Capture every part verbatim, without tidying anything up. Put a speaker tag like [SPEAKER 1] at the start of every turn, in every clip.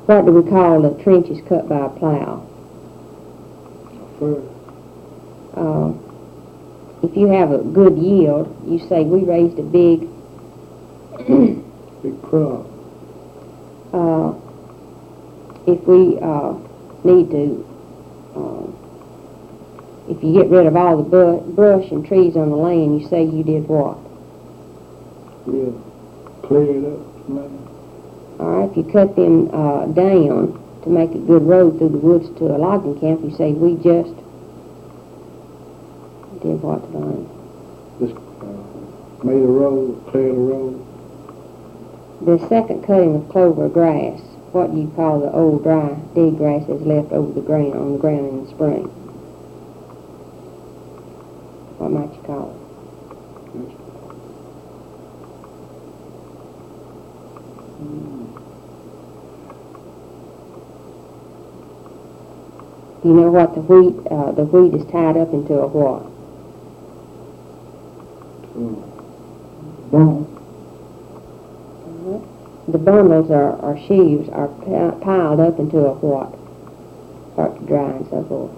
[SPEAKER 1] What do we call the trenches cut by a plow?
[SPEAKER 2] Furrow.
[SPEAKER 1] Uh, if you have a good yield, you say we raised a big
[SPEAKER 2] Big crop.
[SPEAKER 1] uh, if we uh, need to, uh, if you get rid of all the bu brush and trees on the land, you say you did what?
[SPEAKER 2] Yeah. Clear it up, man.
[SPEAKER 1] All right, if you cut them uh, down to make a good road through the woods to a logging camp, you say we just did what to land?
[SPEAKER 2] Just uh, made a road, cleared a road.
[SPEAKER 1] The second cutting of clover grass, what do you call the old dry dead grass that's left over the ground, on the ground in the spring? What might you call it?
[SPEAKER 2] Mm.
[SPEAKER 1] Do you know what the wheat, uh, the wheat is tied up into a what?
[SPEAKER 2] Uh, bone.
[SPEAKER 1] The bundles or, or sheaves are pi- piled up into a what? Start to dry and so forth.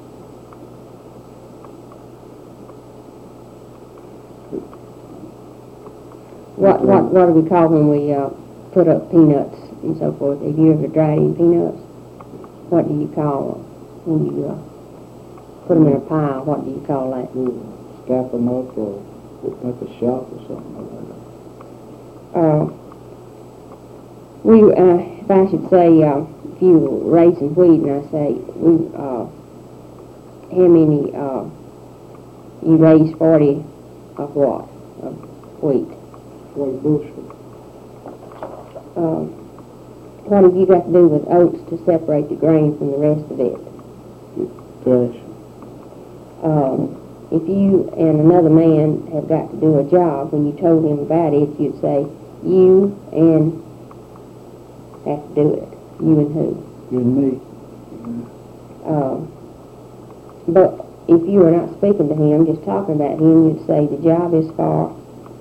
[SPEAKER 1] What what what do we call when we uh, put up peanuts and so forth? Have you ever dried any peanuts? What do you call when you uh, put them in a pile? What do you call that?
[SPEAKER 2] Stack them up or like a shop or something like that.
[SPEAKER 1] Uh, we, uh, if I should say, uh, if you were raising wheat, and I say, we, uh, how many, uh, you raise forty of what? Of wheat.
[SPEAKER 2] Forty bushel.
[SPEAKER 1] Uh, what have you got to do with oats to separate the grain from the rest of it?
[SPEAKER 2] Thresh.
[SPEAKER 1] Um, if you and another man have got to do a job, when you told him about it, you'd say, you and have to do it. You and who?
[SPEAKER 2] You and me.
[SPEAKER 1] Uh, but if you were not speaking to him, just talking about him, you'd say the job is for,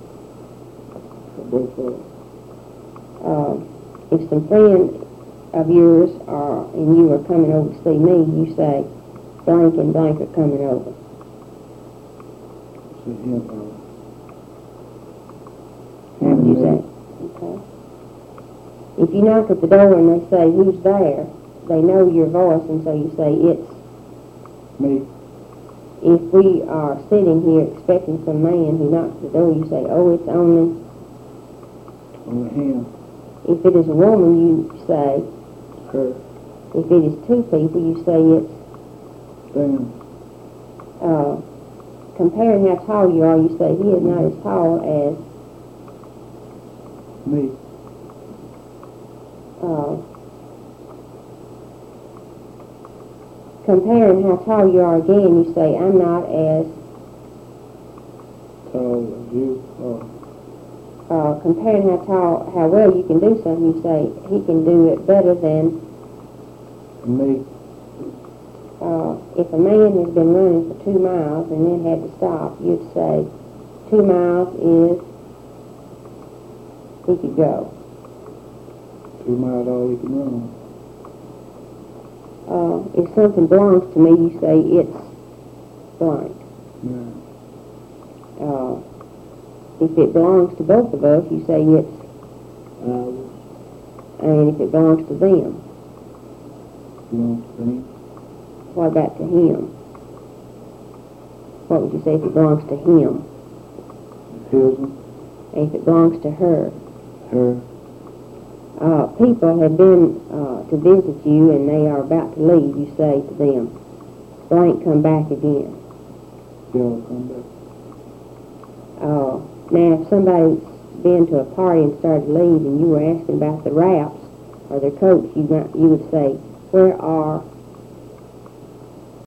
[SPEAKER 2] Both of us.
[SPEAKER 1] uh, if some friend of yours are, and you are coming over to see me, you say, blank and blank are coming over.
[SPEAKER 2] So him, uh,
[SPEAKER 1] How would you say? Okay. If you knock at the door and they say, who's there? They know your voice, and so you say, it's
[SPEAKER 2] me.
[SPEAKER 1] if we are sitting here expecting some man who knocks at the door, you say, oh, it's only.
[SPEAKER 2] Only him.
[SPEAKER 1] If it is a woman, you say.
[SPEAKER 2] Her.
[SPEAKER 1] If it is two people, you say it's.
[SPEAKER 2] Them.
[SPEAKER 1] Uh, comparing how tall you are, you say he is not as tall as.
[SPEAKER 2] Me.
[SPEAKER 1] Uh, comparing how tall you are again, you say I'm not as.
[SPEAKER 2] Tall as you. Oh.
[SPEAKER 1] Uh, comparing how tall, how well you can do something, you say he can do it better than.
[SPEAKER 2] Me.
[SPEAKER 1] Uh, if a man has been running for two miles and then had to stop, you'd say two miles is he could go.
[SPEAKER 2] Two miles all he can run.
[SPEAKER 1] Uh, if something belongs to me, you say it's blank.
[SPEAKER 2] Yeah.
[SPEAKER 1] Uh, if it belongs to both of us, you say it's,
[SPEAKER 2] Ours.
[SPEAKER 1] and if it belongs to them,
[SPEAKER 2] Belongs to me.
[SPEAKER 1] what about to him? What would you say if it belongs to him?
[SPEAKER 2] His.
[SPEAKER 1] And if it belongs to her?
[SPEAKER 2] Her.
[SPEAKER 1] Uh, people have been uh, to visit you and they are about to leave, you say to them, blank, come back again.
[SPEAKER 2] Y'all come back.
[SPEAKER 1] Uh, now, if somebody's been to a party and started to leave and you were asking about the wraps or their coats, you, not, you would say, where are